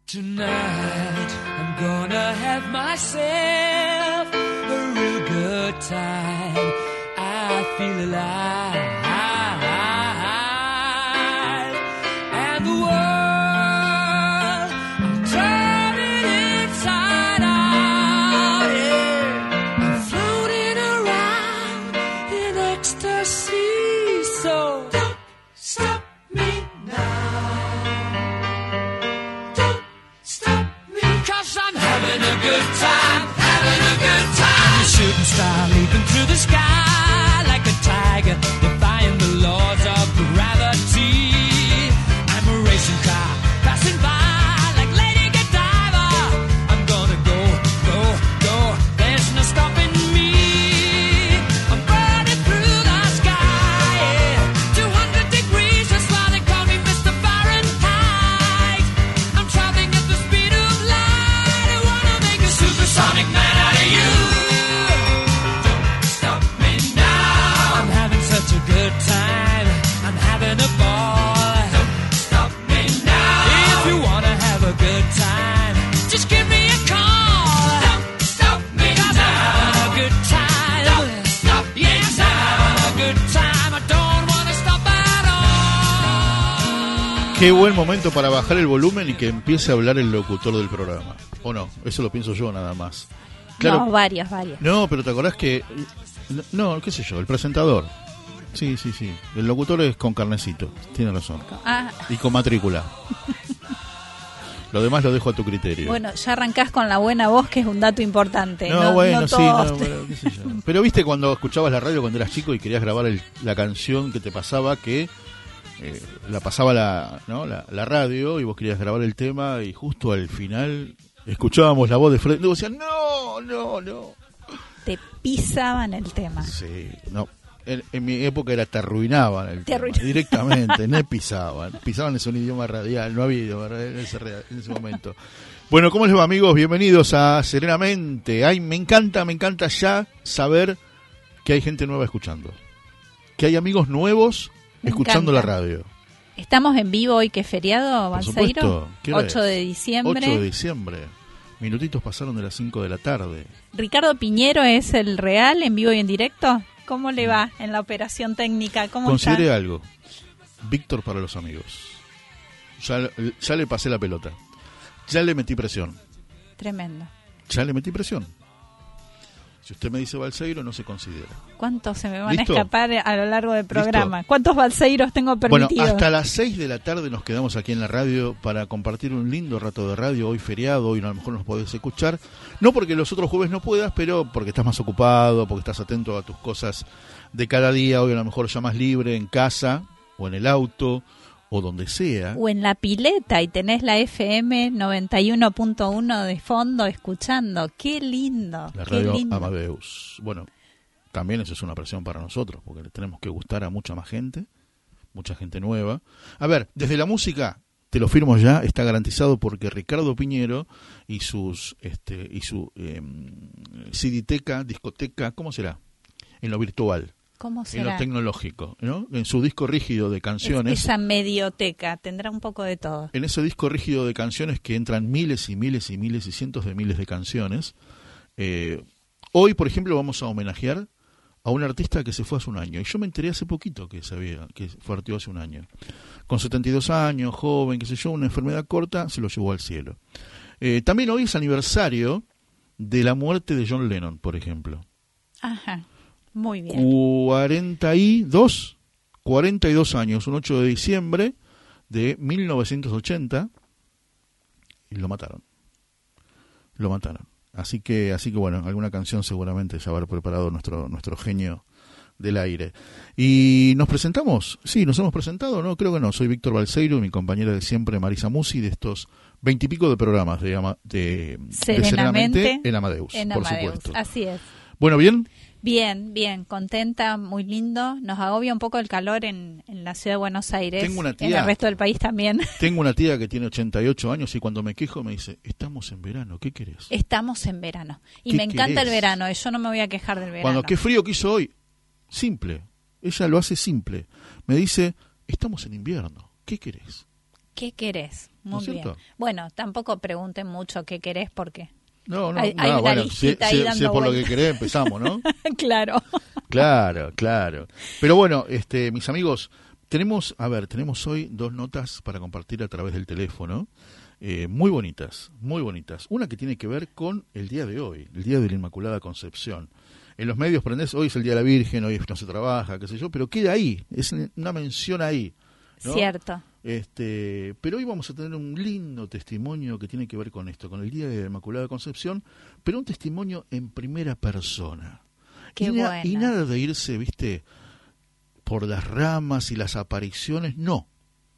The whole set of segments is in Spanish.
Tonight I'm gonna have myself a real good time. I feel alive, and the world I'm turning inside out. Yeah, I'm floating around in ecstasy. So don't stop me now. I'm having a good time, having a good time. I'm a shooting star leaping through the sky like a tiger, defying the laws of gravity. I'm a racing car passing by like Lady Godiva. I'm gonna go, go, go. There's no stopping me. I'm burning through the sky, yeah. 200 degrees, that's why they call me Mr. Fahrenheit. I'm traveling at the speed of light. I wanna make a supersonic man out of you. Don't stop me now. I'm having such a good time. I'm having a ball. Don't stop me now. If you wanna have a good time, just give me a call. Don't stop me now. I'm having a good time. Don't stop me now. I'm having a good time. I don't wanna stop at all. Qué buen momento para bajar el volumen y que empiece a hablar el locutor del programa. ¿O no? Eso lo pienso yo nada más. No, varios. No, pero ¿te acordás que...? No, qué sé yo, el presentador. Sí. El locutor es con carnecito, tiene razón. Ah. Y con matrícula. Lo demás lo dejo a tu criterio. Bueno, ya arrancás con la buena voz, que es un dato importante. No, bueno, no sí, todos pero, qué sé yo. Pero viste cuando escuchabas la radio cuando eras chico y querías grabar la canción que te pasaba, que la pasaba la radio y vos querías grabar el tema y justo al final escuchábamos la voz de Fred y vos decías, no. Te pisaban el tema. Sí, no. En mi época te arruinaban el tema, arruinaban. Directamente, no pisaban es un idioma radial, no había idioma radial en ese momento. Bueno, ¿cómo les va, amigos? Bienvenidos a Serenamente. Ay, me encanta ya saber que hay gente nueva escuchando, que hay amigos nuevos escuchando la radio. Estamos en vivo hoy, que es feriado, Por Balseiro. supuesto. ¿Qué hora 8 es? de diciembre. 8 de diciembre. Minutitos pasaron de las 5 de la tarde. Ricardo Piñero es el real, en vivo y en directo. ¿Cómo le va en la operación técnica? ¿Cómo Considere está? algo. Víctor para los amigos. Ya le pasé la pelota. Ya le metí presión. Tremendo. Ya le metí presión. Si usted me dice Balseiro, no se considera. ¿Cuántos se me van ¿Listo? a escapar a lo largo del programa? ¿Listo? ¿Cuántos Balseiros tengo permitidos? Bueno, hasta las 6 de la tarde nos quedamos aquí en la radio para compartir un lindo rato de radio. Hoy feriado, hoy a lo mejor nos podés escuchar. No porque los otros jueves no puedas, pero porque estás más ocupado, porque estás atento a tus cosas de cada día. Hoy a lo mejor ya más libre en casa o en el auto o donde sea. O en la pileta y tenés la FM 91.1 de fondo escuchando. ¡Qué lindo! La qué radio lindo. Amadeus. Bueno, también eso es una presión para nosotros, porque le tenemos que gustar a mucha más gente, mucha gente nueva. A ver, desde la música, te lo firmo ya, está garantizado porque Ricardo Piñero y su CD-teca, discoteca, ¿cómo será? En lo virtual. ¿Cómo En será? lo tecnológico, ¿no? En su disco rígido de canciones. Esa medioteca tendrá un poco de todo. En ese disco rígido de canciones que entran miles y miles y miles y cientos de miles de canciones. Hoy, por ejemplo, vamos a homenajear a un artista que se fue hace un año. Y yo me enteré hace poquito que partió hace un año. Con 72 años, joven, qué sé yo, una enfermedad corta, se lo llevó al cielo. También hoy es aniversario de la muerte de John Lennon, por ejemplo. Ajá, muy bien. 42 años, un 8 de diciembre de 1980, y lo mataron. Así que bueno, alguna canción seguramente ya habrá preparado nuestro genio del aire. ¿Y nos presentamos? Sí, nos hemos presentado, ¿no? Creo que no. Soy Víctor Balseiro, mi compañera de siempre, Marisa Musi, de estos 20 y pico de programas de Serenamente en Amadeus, por supuesto. Así es. Bueno, ¿bien? Bien, contenta, muy lindo. Nos agobia un poco el calor en la ciudad de Buenos Aires. Tengo una tía, en el resto del país también. Tengo una tía que tiene 88 años y cuando me quejo me dice, estamos en verano, ¿qué querés? Estamos en verano. Y ¿Qué me encanta querés? el verano, yo no me voy a quejar del verano. Cuando qué frío que hizo hoy, simple. Ella lo hace simple. Me dice, estamos en invierno, ¿qué querés? ¿Qué querés? ¿No Muy es bien. cierto? Bueno, tampoco pregunten mucho qué querés porque No, hay una bueno, listita ahí si dando es por lo que vueltas. querés, empezamos, ¿no? Claro. Claro. Pero bueno, mis amigos, tenemos hoy 2 notas para compartir a través del teléfono, muy bonitas. Una que tiene que ver con el día de hoy, el día de la Inmaculada Concepción. En los medios prendés, hoy es el Día de la Virgen, hoy no se trabaja, qué sé yo, pero queda ahí, es una mención ahí, ¿no? Cierto. Pero hoy vamos a tener un lindo testimonio que tiene que ver con esto, con el Día de la Inmaculada Concepción, pero un testimonio en primera persona. Qué y buena. y nada de irse, viste, por las ramas y las apariciones, no.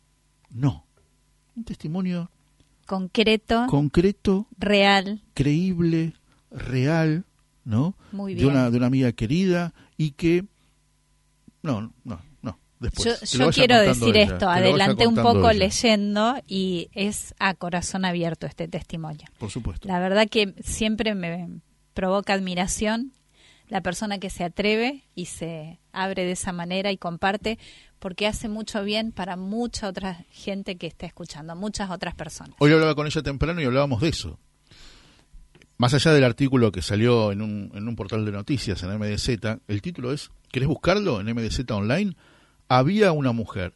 Un testimonio Concreto, concreto, real. creíble, real, ¿no? Muy De bien. una amiga querida y que no, después. te lo Yo vaya quiero contando decir ella, esto, te lo vaya adelanté un contando poco ella, leyendo y es a corazón abierto este testimonio. por supuesto. La verdad que siempre me provoca admiración la persona que se atreve y se abre de esa manera y comparte, porque hace mucho bien para mucha otra gente que está escuchando, muchas otras personas. Hoy hablaba con ella temprano y hablábamos de eso. Más allá del artículo que salió en un portal de noticias, en MDZ, el título es, ¿querés buscarlo en MDZ Online? Había una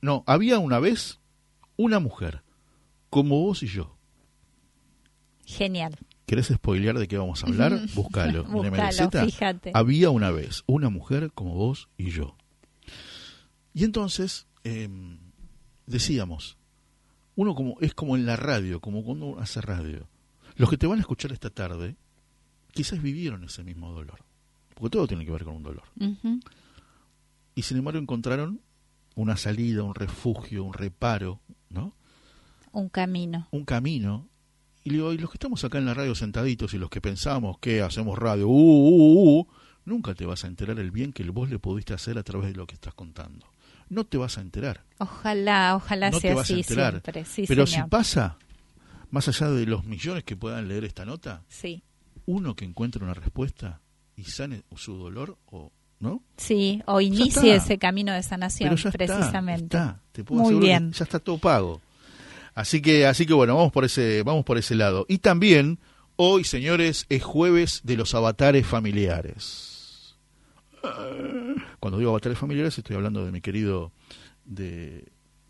vez una mujer, como vos y yo. Genial. ¿Querés spoilear de qué vamos a hablar? Búscalo en Búscalo, MDZ. fíjate. Había una vez una mujer como vos y yo. Y entonces, decíamos, es como en la radio, como cuando uno hace radio. Los que te van a escuchar esta tarde, quizás vivieron ese mismo dolor. Porque todo tiene que ver con un dolor. Ujú. Y sin embargo encontraron una salida, un refugio, un reparo, ¿no? Un camino. Un camino. Y le digo, y los que estamos acá en la radio sentaditos y los que pensamos que hacemos radio, nunca te vas a enterar el bien que vos le pudiste hacer a través de lo que estás contando. No te vas a enterar. Ojalá No te sea vas a así enterar. siempre. Sí, Pero señor. si pasa, más allá de los millones que puedan leer esta nota, Sí. uno que encuentre una respuesta y sane su dolor, ¿no? Sí, o Ya inicie está. ese camino de sanación, Pero ya precisamente. está. Te puedo Muy asegurar bien. que ya está todo pago. Así que bueno, vamos por ese lado. Y también hoy, señores, es jueves de los avatares familiares. Cuando digo avatares familiares estoy hablando de mi querido de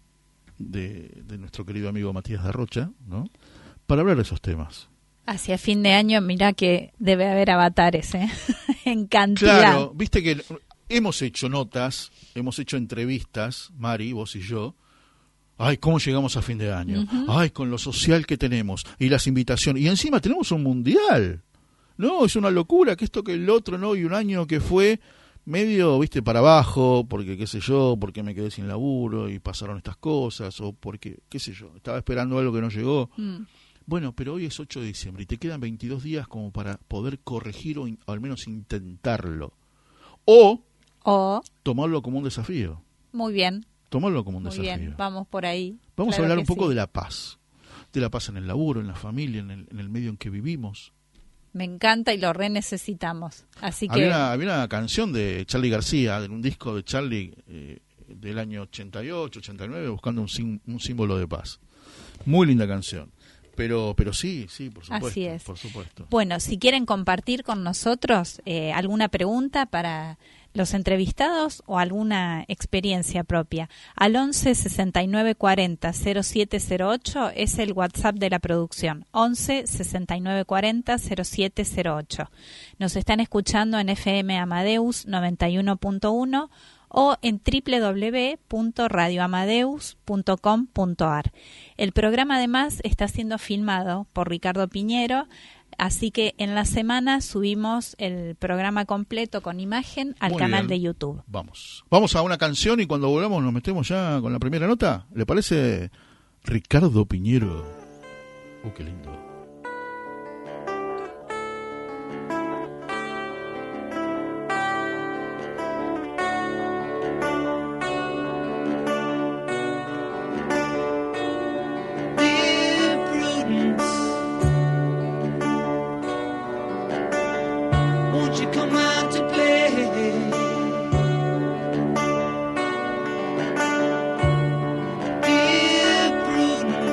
nuestro querido amigo Matías de Rocha, ¿no? Para hablar de esos temas. Hacia fin de año, mirá que debe haber avatares, ¿eh? En cantidad. Claro, viste que hemos hecho notas, hemos hecho entrevistas, Mari, vos y yo. Ay, ¿cómo llegamos a fin de año? Ujú. Ay, con lo social que tenemos y las invitaciones. Y encima tenemos un mundial. No, es una locura que esto que el otro, ¿no? Y un año que fue medio, viste, para abajo, porque qué sé yo, porque me quedé sin laburo y pasaron estas cosas, o porque, qué sé yo, estaba esperando algo que no llegó. Bueno, pero hoy es 8 de diciembre y te quedan 22 días como para poder corregir o al menos intentarlo. O tomarlo como un desafío. Muy bien, Tomarlo como un muy desafío. bien, vamos por ahí. Vamos Claro a hablar que un poco sí. de la paz. De la paz en el laburo, en la familia, en el medio en que vivimos. Me encanta y lo re necesitamos. Así que Había una canción de Charly García, de un disco de Charly del año 88, 89, buscando un símbolo de paz. Muy linda canción. Pero sí, por supuesto. Así es. Por supuesto. bueno, si quieren compartir con nosotros alguna pregunta para los entrevistados o alguna experiencia propia, al 11 69 40 0708 es el WhatsApp de la producción, 11 69 40 0708. Nos están escuchando en FM Amadeus 91.1 o en www.radioamadeus.com.ar. El programa además está siendo filmado por Ricardo Piñero, así que en la semana subimos el programa completo con imagen al Muy canal bien. de YouTube. Vamos a una canción y cuando volvamos nos metemos ya con la primera nota. ¿Le parece? Ricardo Piñero. Qué lindo. Won't you come out to play? Dear Prudence,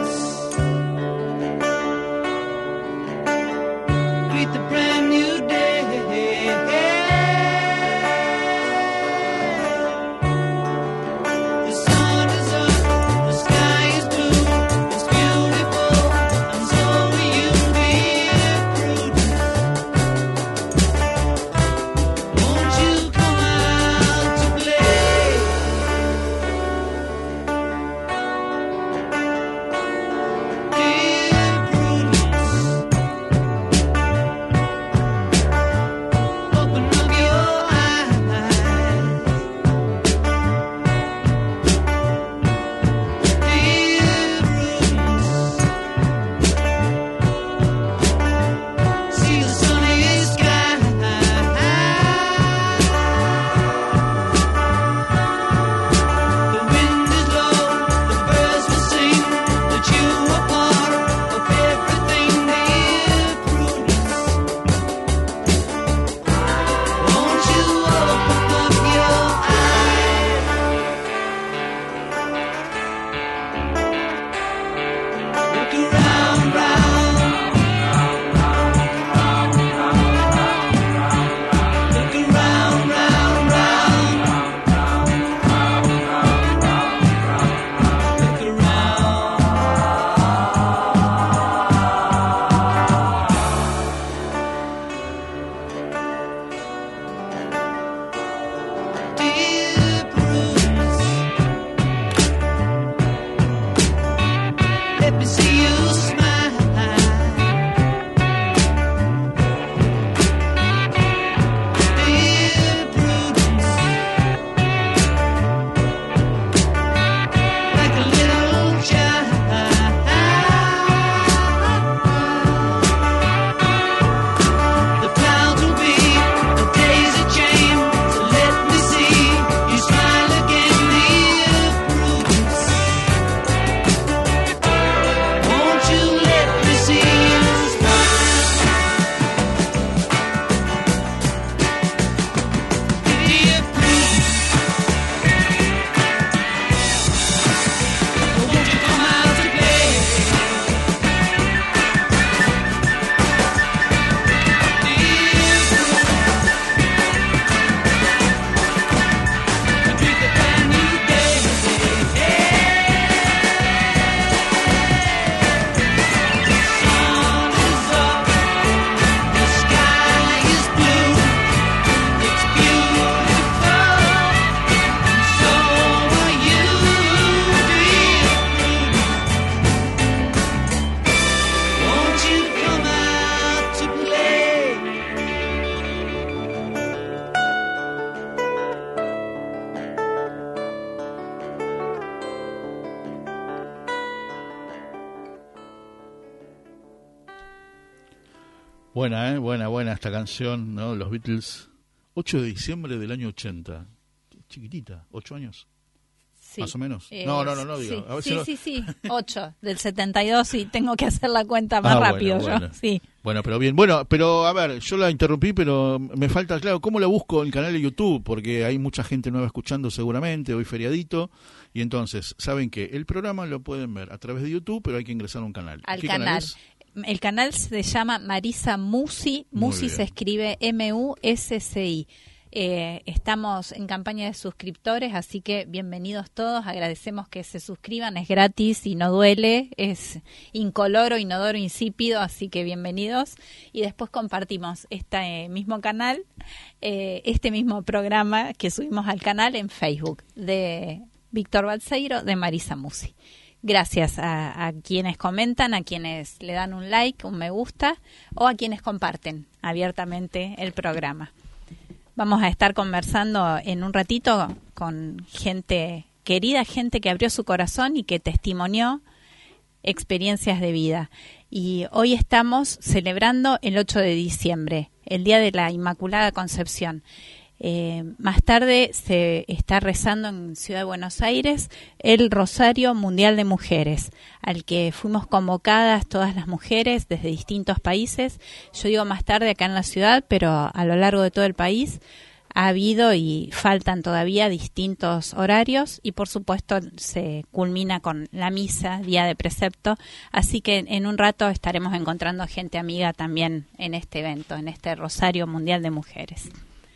Buena esta canción, ¿no? Los Beatles, 8 de diciembre del año 80. Chiquitita, 8 años. Sí. Más o menos. No, digo. Sí, 8 del 72 y tengo que hacer la cuenta más rápido bueno. yo. Sí. Bueno, pero bien. Bueno, pero a ver, yo la interrumpí, pero me falta, claro, ¿cómo la busco en el canal de YouTube? Porque hay mucha gente nueva escuchando seguramente, hoy feriadito, y entonces, ¿saben qué? El programa lo pueden ver a través de YouTube, pero hay que ingresar a un canal. Al ¿Qué canal es? El canal se llama Marisa Musi. Musi se escribe M-U-S-C-I. Estamos en campaña de suscriptores, así que bienvenidos todos. Agradecemos que se suscriban, es gratis y no duele, es incoloro, inodoro, insípido, así que bienvenidos. Y después compartimos este mismo canal, este mismo programa que subimos al canal en Facebook de Víctor Balseiro, de Marisa Musi. Gracias a quienes comentan, a quienes le dan un like, un me gusta, o a quienes comparten abiertamente el programa. Vamos a estar conversando en un ratito con gente querida, gente que abrió su corazón y que testimonió experiencias de vida. Y hoy estamos celebrando el 8 de diciembre, el Día de la Inmaculada Concepción. Más tarde se está rezando en Ciudad de Buenos Aires el Rosario Mundial de Mujeres, al que fuimos convocadas todas las mujeres desde distintos países. Yo digo más tarde acá en la ciudad, pero a lo largo de todo el país ha habido y faltan todavía distintos horarios y por supuesto se culmina con la misa, día de precepto, así que en un rato estaremos encontrando gente amiga también en este evento, en este Rosario Mundial de Mujeres.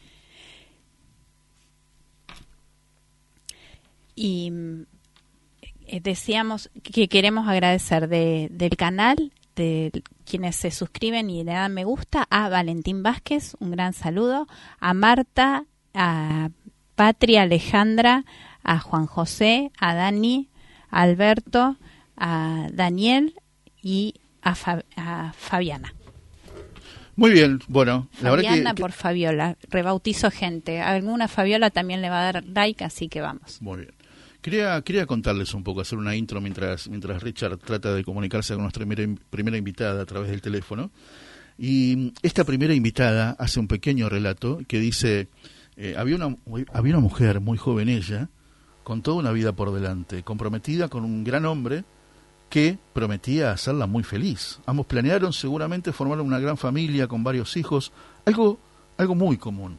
Y decíamos que queremos agradecer del canal, de quienes se suscriben y le dan me gusta, a Valentín Vázquez, un gran saludo, a Marta, a Patria, Alejandra, a Juan José, a Dani, a Alberto, a Daniel y a Fabiana. Muy bien, bueno, la Fabiana verdad que por Fabiola, rebautizo gente. Alguna Fabiola también le va a dar like, así que vamos. Muy bien. Quería contarles un poco, hacer una intro mientras Richard trata de comunicarse con nuestra primera invitada a través del teléfono. Y esta primera invitada hace un pequeño relato que dice, había una mujer muy joven ella, con toda una vida por delante, comprometida con un gran hombre que prometía hacerla muy feliz. Ambos planearon seguramente formar una gran familia con varios hijos, algo muy común,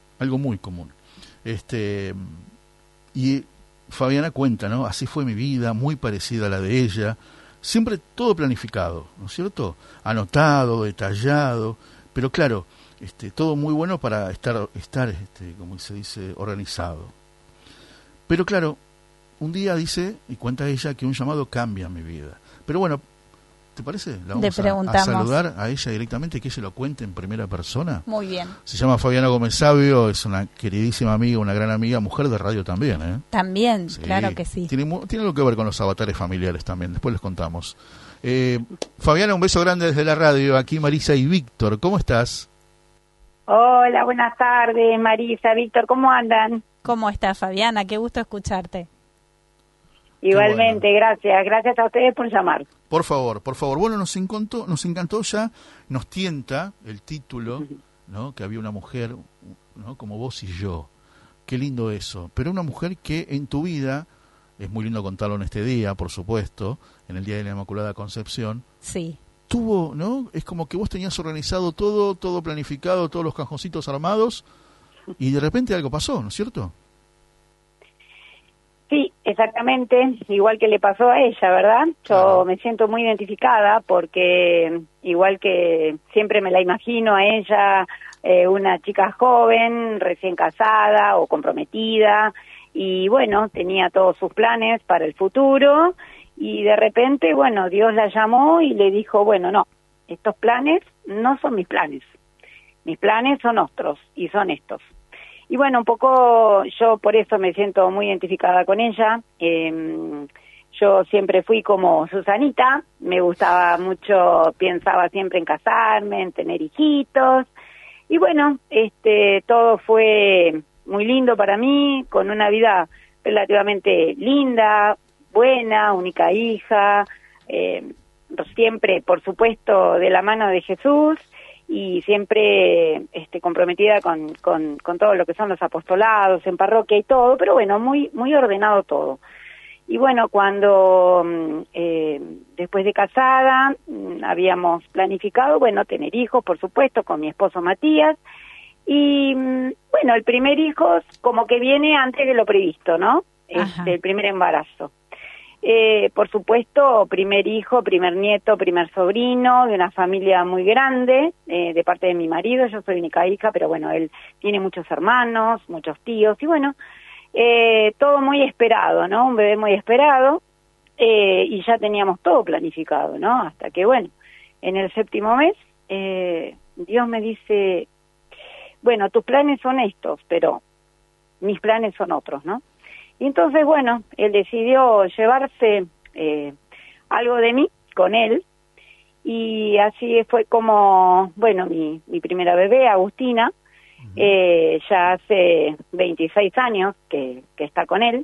y Fabiana cuenta, ¿no? Así fue mi vida, muy parecida a la de ella, siempre todo planificado, ¿no es cierto? Anotado, detallado, pero claro, todo muy bueno para estar como se dice, organizado. Pero claro, un día dice, y cuenta ella, que un llamado cambia mi vida. Pero bueno, ¿te parece? La vamos a saludar a ella directamente, que ella lo cuente en primera persona. Muy bien. Se llama Fabiana Gómez Sabio, es una queridísima amiga, una gran amiga, mujer de radio también, ¿eh? También, sí, claro que sí. Tiene algo que ver con los avatares familiares también, después les contamos. Fabiana, un beso grande desde la radio, aquí Marisa y Víctor, ¿cómo estás? Hola, buenas tardes, Marisa, Víctor, ¿cómo andan? ¿Cómo estás, Fabiana? Qué gusto escucharte. Igualmente, bueno. Gracias a ustedes por llamar. Por favor. Bueno, nos encantó ya, nos tienta el título, ¿no? Que había una mujer, ¿no? Como vos y yo. Qué lindo eso. Pero una mujer que en tu vida, es muy lindo contarlo en este día, por supuesto, en el Día de la Inmaculada Concepción. Sí. Tuvo, ¿no? Es como que vos tenías organizado todo planificado, todos los cajoncitos armados, y de repente algo pasó, ¿no es cierto? Sí, exactamente, igual que le pasó a ella, ¿verdad? Yo me siento muy identificada porque igual que siempre me la imagino a ella, una chica joven, recién casada o comprometida, y bueno, tenía todos sus planes para el futuro, y de repente, bueno, Dios la llamó y le dijo, bueno, no, estos planes no son mis planes son otros, y son estos. Y bueno, un poco yo por eso me siento muy identificada con ella. Yo siempre fui como Susanita, me gustaba mucho, pensaba siempre en casarme, en tener hijitos. Y bueno, todo fue muy lindo para mí, con una vida relativamente linda, buena, única hija, siempre, por supuesto, de la mano de Jesús. y siempre comprometida con todo lo que son los apostolados en parroquia y todo, pero bueno, muy muy ordenado todo. Y bueno, cuando después de casada habíamos planificado, bueno, tener hijos, por supuesto, con mi esposo Matías, y bueno, el primer hijo como que viene antes de lo previsto, ¿no? El primer embarazo. Por supuesto, primer hijo, primer nieto, primer sobrino, de una familia muy grande, de parte de mi marido. Yo soy única hija, pero bueno, él tiene muchos hermanos, muchos tíos, y bueno, todo muy esperado, ¿no? Un bebé muy esperado, y ya teníamos todo planificado, ¿no? Hasta que, bueno, en el 7º mes, Dios me dice, bueno, tus planes son estos, pero mis planes son otros, ¿no? Y entonces, bueno, él decidió llevarse algo de mí con él, y así fue como, bueno, mi primera bebé, Agustina, ya hace 26 años que está con él,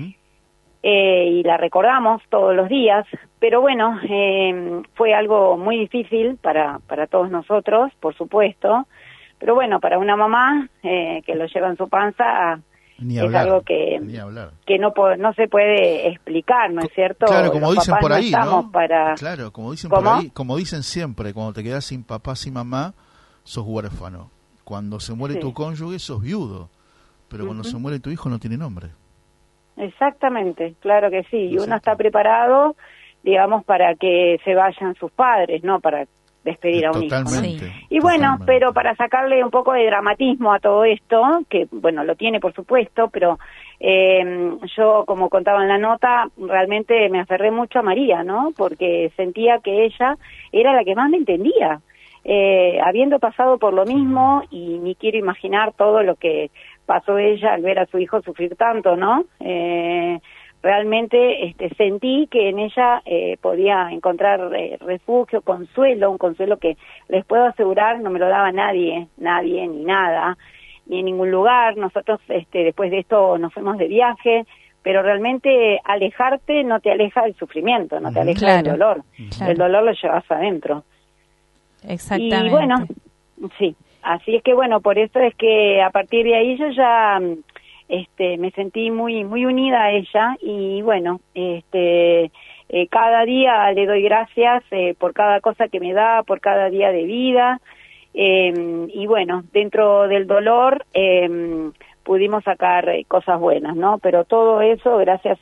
y la recordamos todos los días, pero bueno, fue algo muy difícil para todos nosotros, por supuesto, pero bueno, para una mamá que lo lleva en su panza, es algo que no se puede explicar, ¿no es cierto? Claro, como Los dicen por ahí, ¿no? Claro, como dicen por ahí, como dicen siempre, cuando te quedas sin papá, sin mamá, sos huérfano. Cuando se muere tu cónyuge, sos viudo. Pero cuando se muere tu hijo, no tiene nombre. Exactamente, claro que sí. Y uno está preparado, digamos, para que se vayan sus padres, ¿no? Para despedir a un hijo, ¿no? Sí. Y bueno, pero para sacarle un poco de dramatismo a todo esto, que bueno, lo tiene por supuesto, pero yo, como contaba en la nota, realmente me aferré mucho a María, ¿no? Porque sentía que ella era la que más me entendía, habiendo pasado por lo mismo, y ni quiero imaginar todo lo que pasó ella al ver a su hijo sufrir tanto, ¿no? Realmente sentí que en ella podía encontrar refugio, consuelo, un consuelo que les puedo asegurar no me lo daba nadie, ni nada, ni en ningún lugar. Nosotros después de esto nos fuimos de viaje, pero realmente alejarte no te aleja del sufrimiento, no te aleja del dolor. El dolor lo llevas adentro. Exactamente. Y bueno, sí, así es que bueno, por eso es que a partir de ahí yo ya me sentí muy muy unida a ella, y bueno, cada día le doy gracias por cada cosa que me da, por cada día de vida, y bueno, dentro del dolor pudimos sacar cosas buenas, ¿no? Pero todo eso gracias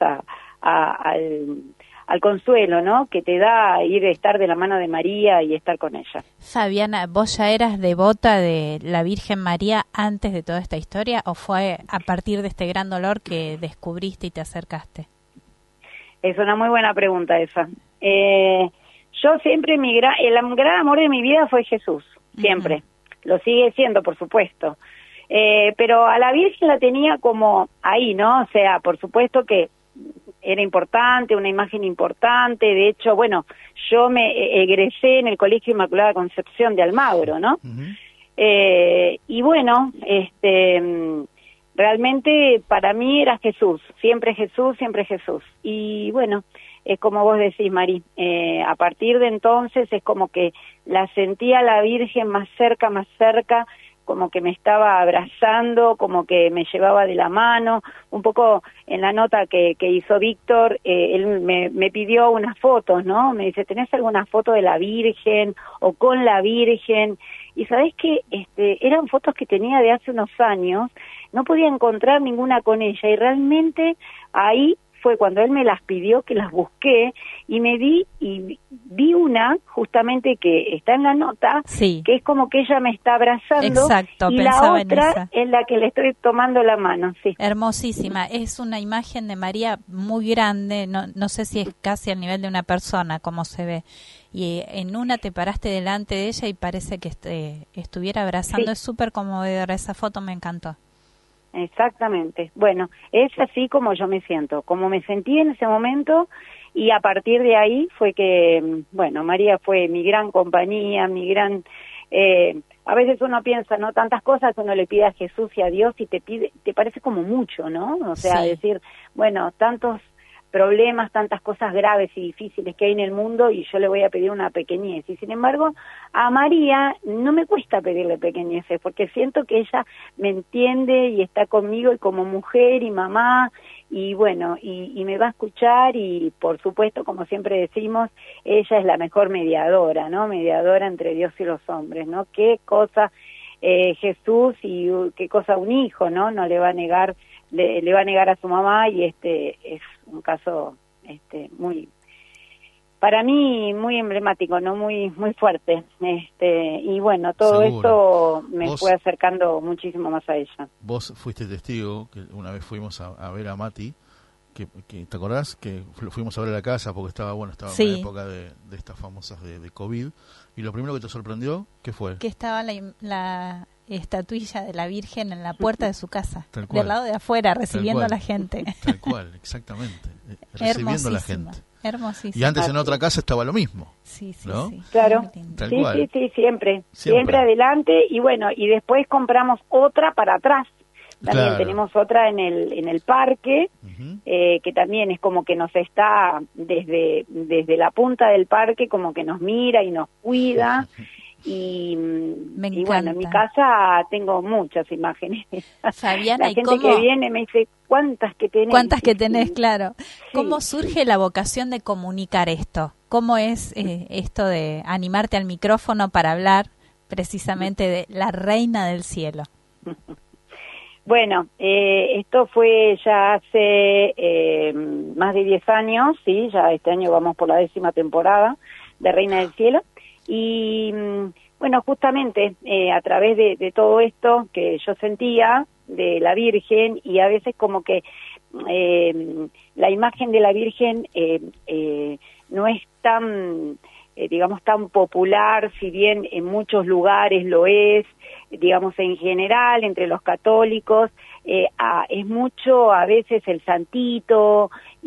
al consuelo, ¿no? Que te da estar de la mano de María y estar con ella. Fabiana, ¿vos ya eras devota de la Virgen María antes de toda esta historia, o fue a partir de este gran dolor que descubriste y te acercaste? Es una muy buena pregunta esa. Yo siempre, el gran amor de mi vida fue Jesús, siempre. Lo sigue siendo, por supuesto. Pero a la Virgen la tenía como ahí, ¿no? O sea, por supuesto que era importante, una imagen importante. De hecho, bueno, yo me egresé en el Colegio Inmaculada Concepción de Almagro, ¿no? Y bueno, realmente para mí era Jesús, siempre Jesús, siempre Jesús. Y bueno, es como vos decís, Mari, a partir de entonces es como que la sentía la Virgen más cerca, como que me estaba abrazando, como que me llevaba de la mano. Un poco en la nota que hizo Víctor, él me pidió unas fotos, ¿no? Me dice, ¿tenés alguna foto de la Virgen o con la Virgen? Y sabés que eran fotos que tenía de hace unos años, no podía encontrar ninguna con ella, y realmente ahí fue cuando él me las pidió que las busqué, y vi una justamente que está en la nota, que es como que ella me está abrazando. Exacto, y la otra en la que le estoy tomando la mano. Sí. Hermosísima, es una imagen de María muy grande, no sé si es casi al nivel de una persona como se ve, y en una te paraste delante de ella y parece que estuviera abrazando. Es súper conmovedora, esa foto me encantó. Exactamente. Bueno, es así como yo me siento, como me sentí en ese momento, y a partir de ahí fue que, bueno, María fue mi gran compañía, mi gran... a veces uno piensa, ¿no? Tantas cosas uno le pide a Jesús y a Dios y te parece como mucho, ¿no? O sea, decir, bueno, tantos problemas, tantas cosas graves y difíciles que hay en el mundo, y yo le voy a pedir una pequeñez. Y sin embargo, a María no me cuesta pedirle pequeñeces, porque siento que ella me entiende y está conmigo y como mujer y mamá, y bueno, y me va a escuchar, y por supuesto, como siempre decimos, ella es la mejor mediadora, ¿no? Mediadora entre Dios y los hombres, ¿no? Qué cosa Jesús y qué cosa un hijo, ¿no? No le va a negar, le va a negar a su mamá, y es un caso muy, para mí, muy emblemático, ¿no? Muy fuerte. Y bueno, todo Seguro. esto me ¿Vos fue acercando muchísimo más a ella. Vos fuiste testigo, que una vez fuimos a ver a Mati, que ¿te acordás? Que fuimos a ver a la casa porque estaba Sí. en la época de estas famosas de COVID, y lo primero que te sorprendió, ¿qué fue? Que estaba la estatuilla de la Virgen en la puerta de su casa, Tal cual. del lado de afuera, recibiendo Tal a cual. la gente. Tal cual, exactamente. Recibiendo a la gente. Hermosísimo. Y antes en otra casa estaba lo mismo. Sí, sí, ¿no? sí. Claro, Muy lindo. Tal sí, cual. sí, siempre adelante, y bueno, y después compramos otra para atrás. También Claro. tenemos otra en el parque, Ujú. que también es como que nos está desde la punta del parque, como que nos mira y nos cuida. Y bueno, en mi casa tengo muchas imágenes. Fabiana, La ¿y gente cómo? que viene me dice, ¿cuántas que tenés? ¿Cuántas que tenés? Sí. Claro. ¿Cómo Sí. surge la vocación de comunicar esto? ¿Cómo es esto de animarte al micrófono para hablar precisamente de la Reina del Cielo? Bueno, esto fue ya hace más de 10 años, sí, ya este año vamos por la 10ª temporada de Reina del Cielo, y bueno, justamente a través de todo esto que yo sentía de la Virgen, y a veces como que la imagen de la Virgen no es tan, digamos, tan popular, si bien en muchos lugares lo es, digamos, en general, entre los católicos, es mucho a veces el santito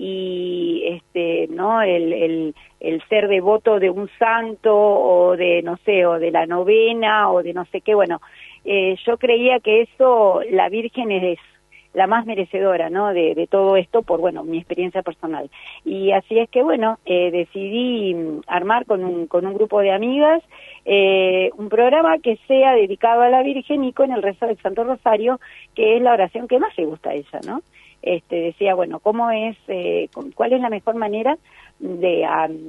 y ¿no? el ser devoto de un santo, o de, no sé, o de la novena, o de no sé qué. Bueno, yo creía que eso, la Virgen es la más merecedora, ¿no? De todo esto, por, bueno, mi experiencia personal. Y así es que, bueno, decidí armar con un grupo de amigas un programa que sea dedicado a la Virgen, y con el rezo del Santo Rosario, que es la oración que más le gusta a ella, ¿no? Decía, bueno, ¿cuál es la mejor manera de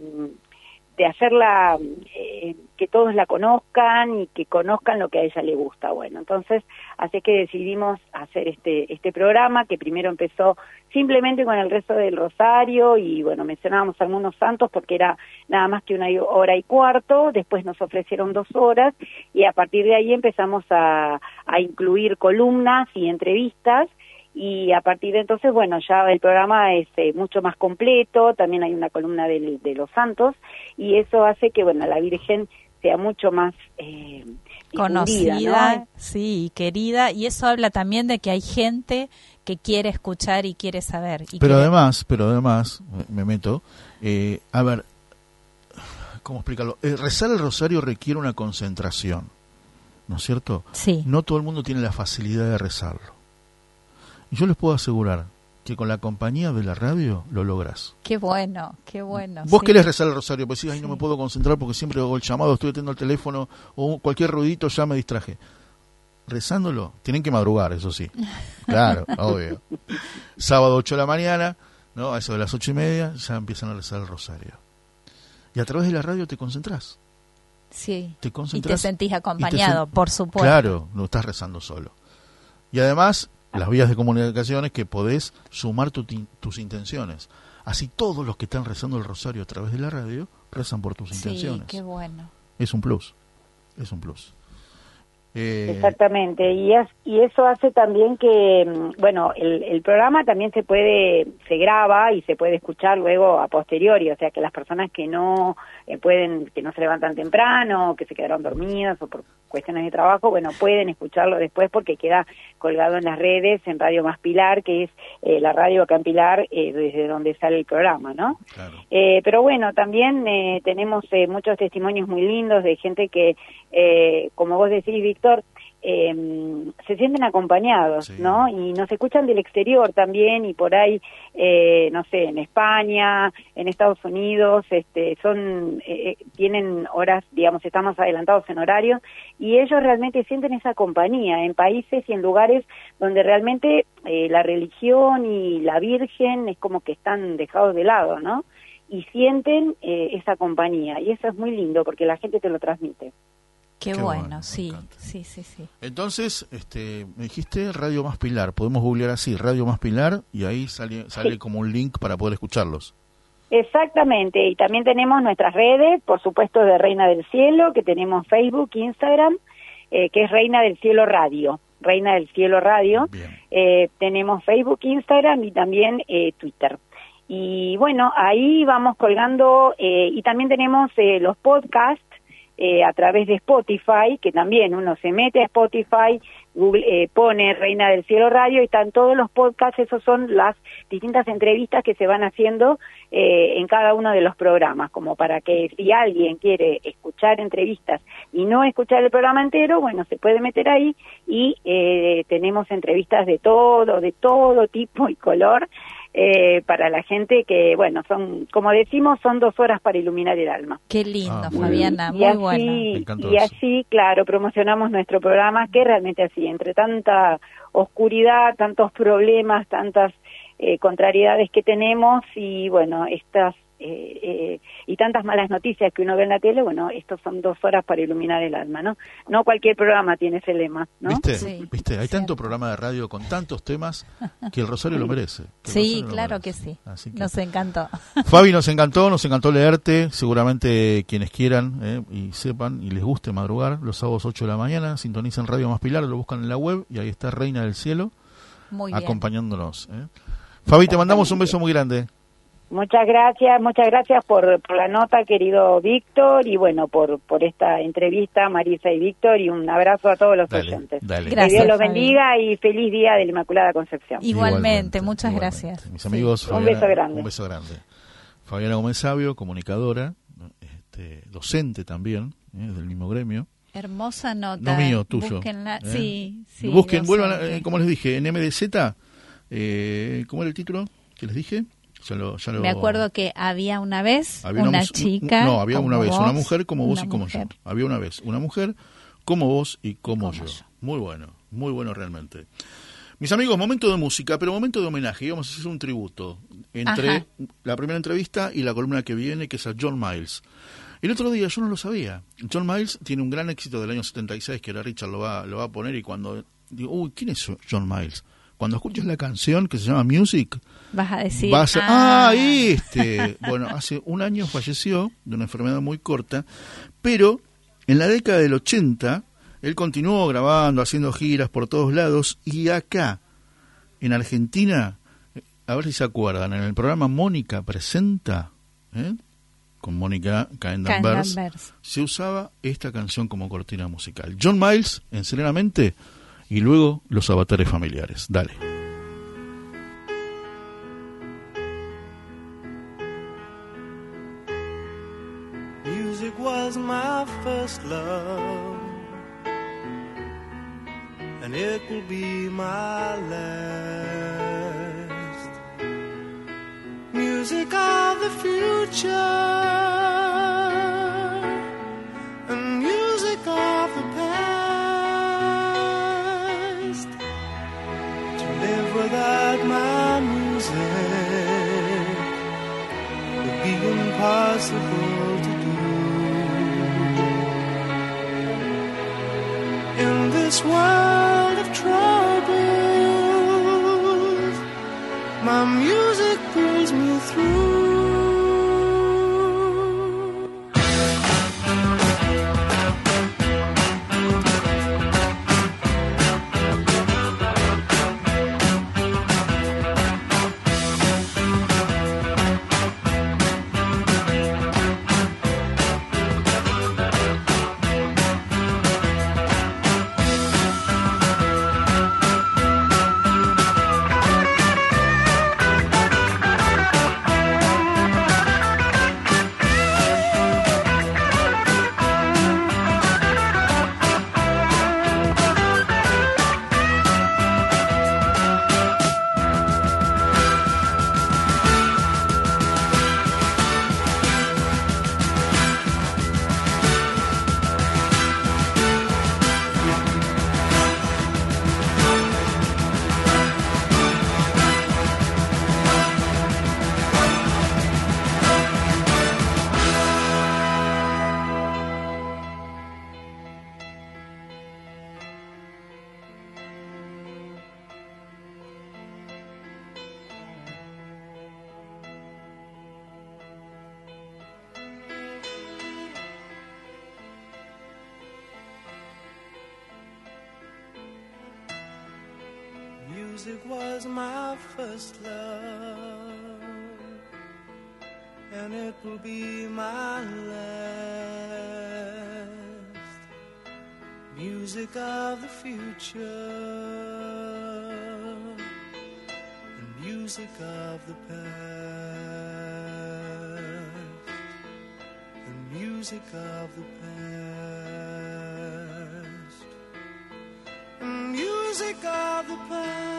hacerla, que todos la conozcan y que conozcan lo que a ella le gusta? Bueno, entonces, así que decidimos hacer este programa, que primero empezó simplemente con el rezo del Rosario, y bueno, mencionábamos algunos santos porque era nada más que 1 hora y cuarto, después nos ofrecieron 2 horas, y a partir de ahí empezamos a incluir columnas y entrevistas. Y a partir de entonces, bueno, ya el programa es mucho más completo, también hay una columna de los santos, y eso hace que, bueno, la Virgen sea mucho más Conocida, ¿no? Sí, y querida, y eso habla también de que hay gente que quiere escuchar y quiere saber. Pero además, me meto, a ver, ¿cómo explicarlo? Rezar el rosario requiere una concentración, ¿no es cierto? Sí. No todo el mundo tiene la facilidad de rezarlo. Y yo les puedo asegurar que con la compañía de la radio lo lográs. Qué bueno, qué bueno. Vos sí. querés rezar el rosario, pues decís, ay, no Sí. me puedo concentrar porque siempre hago el llamado, estoy atendiendo el teléfono, o cualquier ruidito ya me distraje. Rezándolo, tienen que madrugar, eso sí. Claro, obvio. Sábado 8 de la mañana, ¿no? A eso de las 8:30, ya empiezan a rezar el rosario. Y a través de la radio te concentrás. Sí. Te Y concentrás. te sentís acompañado, por supuesto. Claro, no estás rezando solo. Y además, las vías de comunicación es que podés sumar tus intenciones. Así todos los que están rezando el rosario a través de la radio rezan por tus intenciones. Sí, qué bueno. Es un plus. Es un plus. Exactamente, y eso hace también que, bueno, el programa también se graba y se puede escuchar luego a posteriori, o sea que las personas que no que no se levantan temprano, que se quedaron dormidas o por cuestiones de trabajo, bueno, pueden escucharlo después porque queda colgado en las redes, en Radio Más Pilar, que es la radio acá en Pilar, desde donde sale el programa, ¿no? Claro. Pero bueno, también tenemos muchos testimonios muy lindos de gente que, como vos decís, Víctor, se sienten acompañados, Sí. ¿no? Y nos escuchan del exterior también, y por ahí, no sé, en España, en Estados Unidos, tienen horas, digamos, estamos adelantados en horario, y ellos realmente sienten esa compañía en países y en lugares donde realmente la religión y la Virgen es como que están dejados de lado, ¿no? Y sienten esa compañía, y eso es muy lindo porque la gente te lo transmite. Qué Qué bueno, bueno, me sí, encanta. sí. Entonces, me dijiste Radio Más Pilar. Podemos googlear así, Radio Más Pilar, y ahí sale Sí. como un link para poder escucharlos. Exactamente, y también tenemos nuestras redes, por supuesto, de Reina del Cielo, que tenemos Facebook, Instagram, que es Reina del Cielo Radio, Reina del Cielo Radio. Bien. Tenemos Facebook, Instagram y también Twitter. Y bueno, ahí vamos colgando, y también tenemos los podcasts a través de Spotify, que también uno se mete a Spotify, Google, pone Reina del Cielo Radio, y están todos los podcasts. Esos son las distintas entrevistas que se van haciendo en cada uno de los programas, como para que si alguien quiere escuchar entrevistas y no escuchar el programa entero, bueno, se puede meter ahí, y tenemos entrevistas de todo tipo y color, para la gente que, bueno, son, como decimos, son 2 horas para iluminar el alma. Qué lindo, Muy Fabiana, Y muy así, bueno. Me encantó y eso. así, claro, promocionamos nuestro programa, que realmente así, entre tanta oscuridad, tantos problemas, tantas contrariedades que tenemos, y bueno, estas y tantas malas noticias que uno ve en la tele, bueno, estos son 2 horas para iluminar el alma, ¿no? No cualquier programa tiene ese lema, ¿no? ¿Viste? Sí, ¿Viste? Hay cierto. tanto programa de radio con tantos temas que el Rosario lo merece. que el Sí, Rosario lo claro que merece. sí. Así que- Nos encantó. Fabi, nos encantó leerte. Seguramente quienes quieran y sepan y les guste madrugar, los sábados 8 de la mañana, sintonizan Radio Más Pilar, lo buscan en la web y ahí está Reina del Cielo Muy bien. acompañándonos. Fabi, te mandamos un beso muy grande. Muchas gracias por la nota, querido Víctor, y bueno, por esta entrevista, Marisa y Víctor, y un abrazo a todos los oyentes. Dale. Gracias, Que Dios los Fabi. bendiga y feliz día de la Inmaculada Concepción. Igualmente, muchas igualmente. gracias. Mis Sí. amigos, Un beso grande. Un beso grande. Fabiana Gómez Sabio, comunicadora, docente también, del mismo gremio. Hermosa nota. No mío, tuyo. Búsquenla. Sí. Busquen, docente. vuelvan, como les dije, en MDZ, ¿cómo era el título que les dije? Ya lo- Me acuerdo que había una vez había una mus- chica. No, había como una vez vos, una mujer como vos una y como mujer. yo. Había una vez una mujer como vos y como yo. como yo. Muy bueno realmente. Mis amigos, momento de música, pero momento de homenaje. Y vamos a hacer un tributo entre Ajá. la primera entrevista y la columna que viene, que es a John Miles. El otro día yo no lo sabía. John Miles tiene un gran éxito del año 76, que ahora Richard lo va a poner, y cuando digo, uy, ¿quién es John Miles? Cuando escuchas la canción que se llama Music, Vas a decir. vas a, bueno, hace un año falleció de una enfermedad muy corta, pero en la década del 80 él continuó grabando, haciendo giras por todos lados, y acá en Argentina, a ver si se acuerdan, en el programa Mónica Presenta, con Mónica Caendanvers, Caendanvers. se usaba esta canción como cortina musical. John Miles en Serenamente, y luego Los Avatares Familiares. Dale. Music was my first love, and it will be my last. Music of the future, and music of the past. To live without my music would be impossible to do. In this world of troubles, my music pulls me through. Music was my first love, and it will be my last. Music of the future, and music of the past, and music of the past, and music of the past.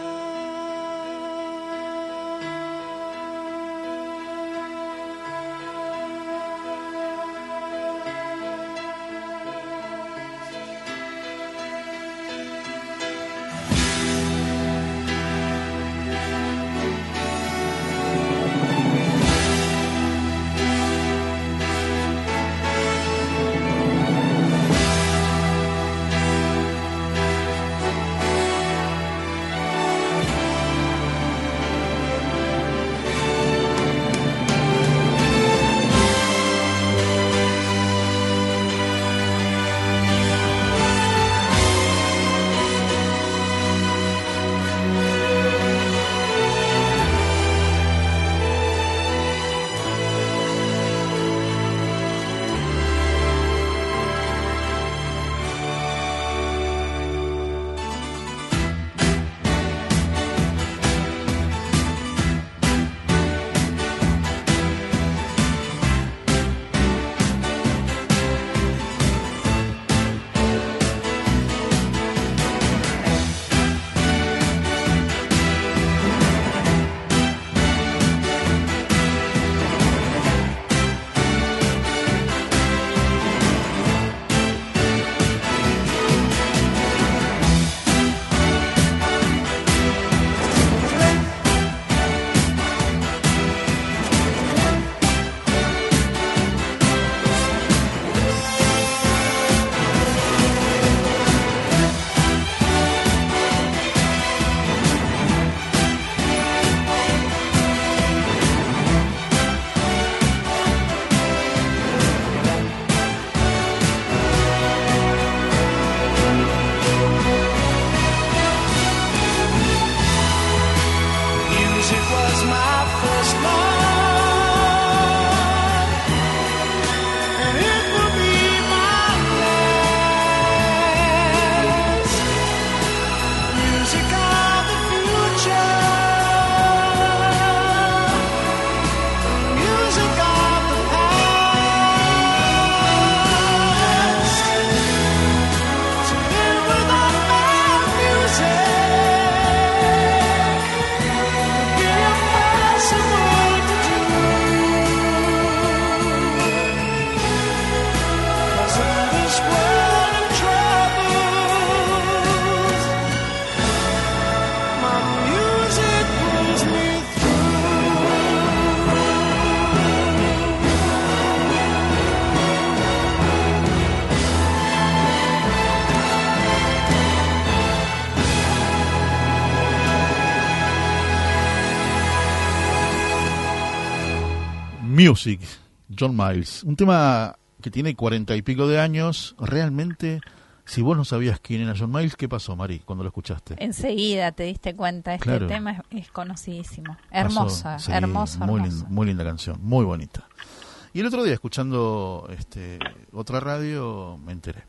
Music, John Miles, un tema que tiene 40 y pico de años. Realmente, si vos no sabías quién era John Miles, ¿qué pasó, Mari, cuando lo escuchaste? Enseguida te diste cuenta, este Claro. tema es conocidísimo. Hermosa, Pasó, sí, hermosa, hermosa. Muy linda canción, muy bonita. Y el otro día, escuchando otra radio, me enteré.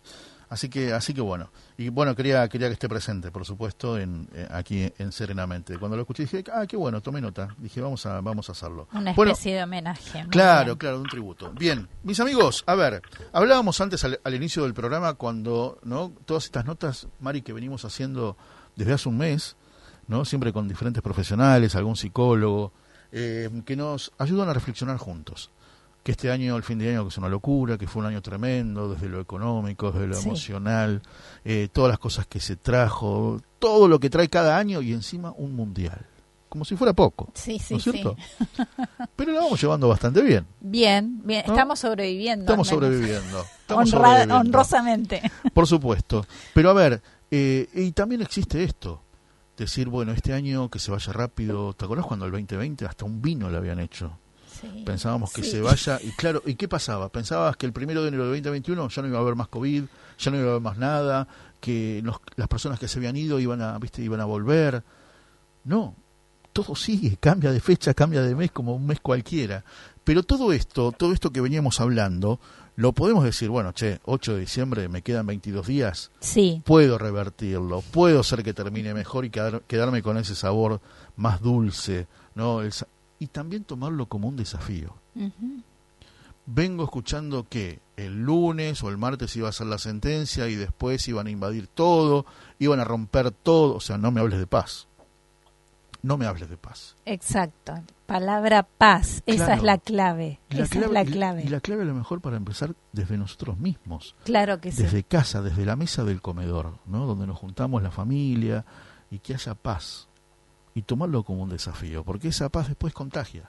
Así que bueno. Y bueno, quería que esté presente, por supuesto, aquí en Serenamente. Cuando lo escuché dije, qué bueno, tomé nota. Dije, vamos a hacerlo. Una Bueno, especie de homenaje. Muy claro, bien. de un tributo. Bien, mis amigos, a ver, hablábamos antes al inicio del programa cuando, ¿no? Todas estas notas, Mari, que venimos haciendo desde hace un mes, ¿no? Siempre con diferentes profesionales, algún psicólogo, que nos ayudan a reflexionar juntos. Que este año, el fin de año, que es una locura, que fue un año tremendo, desde lo económico, desde lo Sí. emocional, todas las cosas que se trajo, todo lo que trae cada año y encima un mundial. Como si fuera poco. Sí, sí, ¿No es cierto? sí. Pero lo vamos llevando bastante bien. Bien, bien. ¿No? Estamos sobreviviendo. Estamos al menos. sobreviviendo. Estamos sobreviviendo. Honrosamente. Por supuesto. Pero a ver, y también existe esto. Decir, bueno, este año que se vaya rápido. ¿Te acordás cuando el 2020 hasta un vino le habían hecho? Sí, Pensábamos que sí. se vaya, y claro, ¿y qué pasaba? Pensabas que el 1 de enero del 2021 ya no iba a haber más COVID, ya no iba a haber más nada, que las personas que se habían ido iban a volver, No, todo sigue, cambia de fecha, cambia de mes como un mes cualquiera. Pero todo esto que veníamos hablando, lo podemos decir, bueno, 8 de diciembre, me quedan 22 días, Sí. puedo revertirlo, puedo hacer que termine mejor y quedarme con ese sabor más dulce, ¿no? Y también tomarlo como un desafío. Ujú. Vengo escuchando que el lunes o el martes iba a ser la sentencia y después iban a invadir todo, iban a romper todo, o sea, no me hables de paz. No me hables de paz. Exacto. Palabra paz. Esa Claro. es la clave. Esa es la clave. Y la clave a lo mejor para empezar desde nosotros mismos. Claro que sí. Desde casa, desde la mesa del comedor, ¿no? Donde nos juntamos la familia y que haya paz. Y tomarlo como un desafío, porque esa paz después contagia.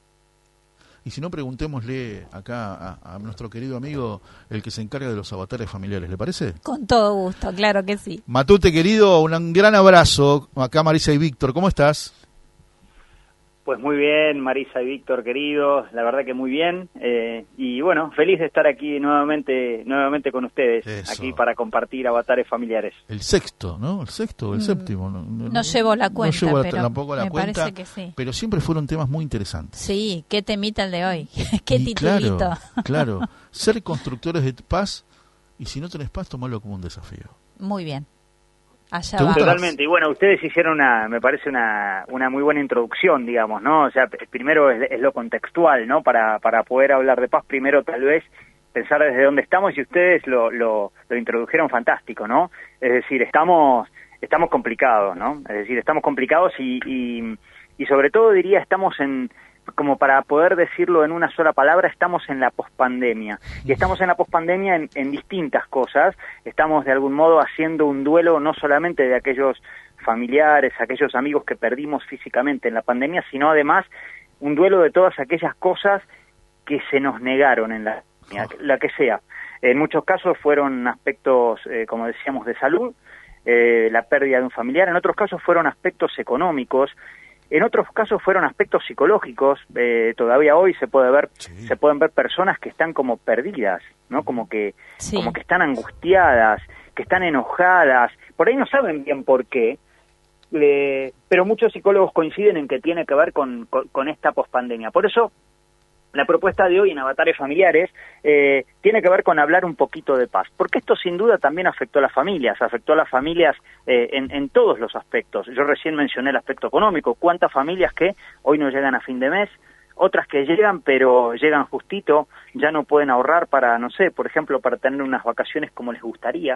Y si no, preguntémosle acá a nuestro querido amigo, el que se encarga de los avatares familiares, ¿le parece? Con todo gusto, claro que sí. Matute, querido, un gran abrazo. Acá Marisa y Víctor, ¿cómo estás? Pues muy bien, Marisa y Víctor, queridos, la verdad que muy bien. Y bueno, feliz de estar aquí nuevamente con ustedes, Eso. aquí para compartir avatares familiares. El sexto, ¿no? El sexto o el séptimo. No llevo la cuenta, no llevo pero tampoco la me cuenta, parece que sí. pero siempre fueron temas muy interesantes. Sí, qué temita el de hoy. Qué Y titulito. Claro, claro. Ser constructores de paz, y si no tenés paz, tomarlo como un desafío. Muy bien. Allá ¿Te va. gusta? Totalmente, y bueno, ustedes hicieron me parece una muy buena introducción, digamos, ¿no? O sea, primero es lo contextual, ¿no? Para poder hablar de paz, primero tal vez pensar desde dónde estamos, y ustedes lo introdujeron fantástico, ¿no? Es decir, estamos complicados, ¿no? Es decir, estamos complicados y sobre todo diría estamos como para poder decirlo en una sola palabra, estamos en la pospandemia. Y estamos en la pospandemia en distintas cosas. Estamos de algún modo haciendo un duelo no solamente de aquellos familiares, aquellos amigos que perdimos físicamente en la pandemia, sino además un duelo de todas aquellas cosas que se nos negaron en la pandemia, la que sea. En muchos casos fueron aspectos, como decíamos, de salud, la pérdida de un familiar. En otros casos fueron aspectos económicos. En otros casos fueron aspectos psicológicos. Todavía hoy se pueden ver personas que están como perdidas, ¿no? Como que están angustiadas, que están enojadas. Por ahí no saben bien por qué, pero muchos psicólogos coinciden en que tiene que ver con esta pospandemia. Por eso la propuesta de hoy en Avatares Familiares tiene que ver con hablar un poquito de paz, porque esto sin duda también afectó a las familias en todos los aspectos. Yo recién mencioné el aspecto económico, cuántas familias que hoy no llegan a fin de mes, otras que llegan pero llegan justito, ya no pueden ahorrar para, no sé, por ejemplo, para tener unas vacaciones como les gustaría.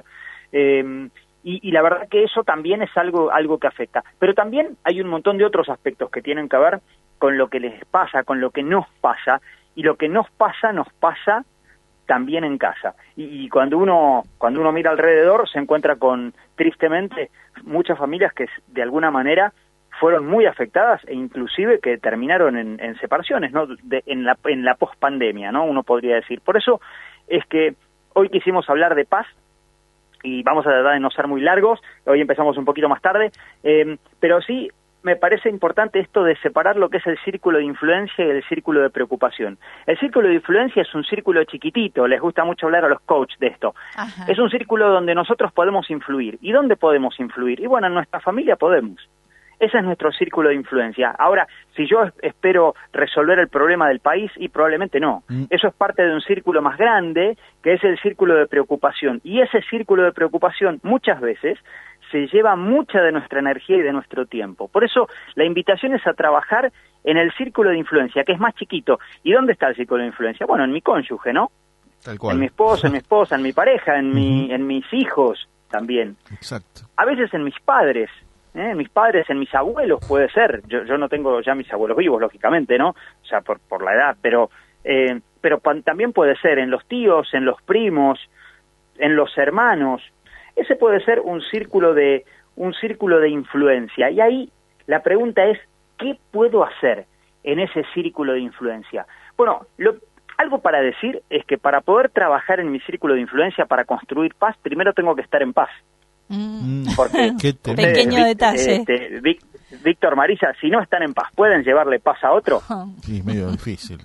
Y la verdad que eso también es algo que afecta. Pero también hay un montón de otros aspectos que tienen que ver con lo que les pasa, con lo que nos pasa, y lo que nos pasa también en casa. Y cuando uno mira alrededor se encuentra con, tristemente, muchas familias que de alguna manera fueron muy afectadas e inclusive que terminaron en separaciones, ¿no? En la pospandemia, ¿no? Uno podría decir. Por eso es que hoy quisimos hablar de paz, y vamos a tratar de no ser muy largos, hoy empezamos un poquito más tarde, pero sí me parece importante esto de separar lo que es el círculo de influencia y el círculo de preocupación. El círculo de influencia es un círculo chiquitito, les gusta mucho hablar a los coaches de esto. Ajá. Es un círculo donde nosotros podemos influir. ¿Y dónde podemos influir? Y bueno, en nuestra familia podemos. Ese es nuestro círculo de influencia. Ahora, si yo espero resolver el problema del país, y probablemente no. Eso es parte de un círculo más grande, que es el círculo de preocupación. Y ese círculo de preocupación, muchas veces, se lleva mucha de nuestra energía y de nuestro tiempo. Por eso, la invitación es a trabajar en el círculo de influencia, que es más chiquito. ¿Y dónde está el círculo de influencia? Bueno, en mi cónyuge, ¿no? Tal cual. En mi esposa, en mi pareja, en mis hijos también. Exacto. A veces en mis padres. En mis abuelos puede ser. Yo no tengo ya mis abuelos vivos, lógicamente, ¿no? O sea, por la edad, pero también puede ser en los tíos, en los primos, en los hermanos. Ese puede ser un círculo de influencia. Y ahí la pregunta es, ¿qué puedo hacer en ese círculo de influencia? Bueno, algo para decir es que para poder trabajar en mi círculo de influencia, para construir paz, primero tengo que estar en paz. Porque pequeño detalle. Víctor, Marisa, si no están en paz, ¿pueden llevarle paz a otro? Sí, medio difícil.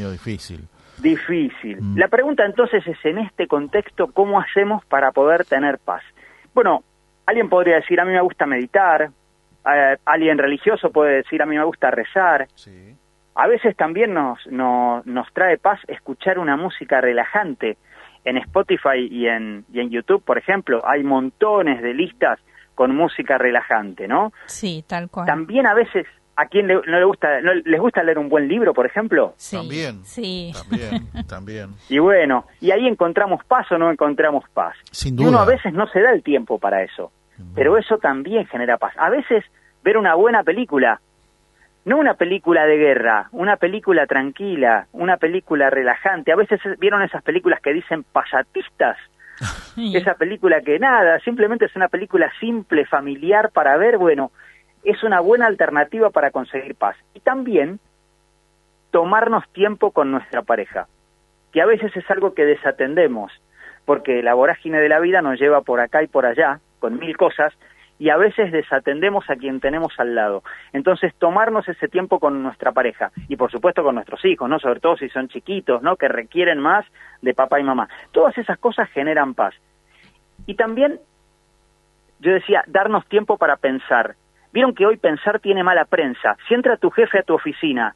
Difícil. La pregunta entonces es, en este contexto, ¿cómo hacemos para poder tener paz? Bueno, alguien podría decir, a mí me gusta meditar, alguien religioso puede decir, a mí me gusta rezar. Sí. A veces también nos trae paz escuchar una música relajante. En Spotify y en YouTube, por ejemplo, hay montones de listas con música relajante, ¿no? Sí, tal cual. También a veces, ¿a quién no les gusta leer un buen libro, por ejemplo? Sí, También, sí. también. Y bueno, y ahí encontramos paz o no encontramos paz. Sin Y uno duda. a veces no se da el tiempo para eso, pero eso también genera paz. A veces ver una buena película, no una película de guerra, una película tranquila, una película relajante. A veces vieron esas películas que dicen pasatistas, esa película que nada, simplemente es una película simple, familiar para ver. Bueno, es una buena alternativa para conseguir paz. Y también tomarnos tiempo con nuestra pareja, que a veces es algo que desatendemos, porque la vorágine de la vida nos lleva por acá y por allá, con mil cosas, y a veces desatendemos a quien tenemos al lado. Entonces, tomarnos ese tiempo con nuestra pareja, y por supuesto con nuestros hijos, ¿no? Sobre todo si son chiquitos, ¿no? Que requieren más de papá y mamá. Todas esas cosas generan paz. Y también, yo decía, darnos tiempo para pensar. Vieron que hoy pensar tiene mala prensa. Si entra tu jefe a tu oficina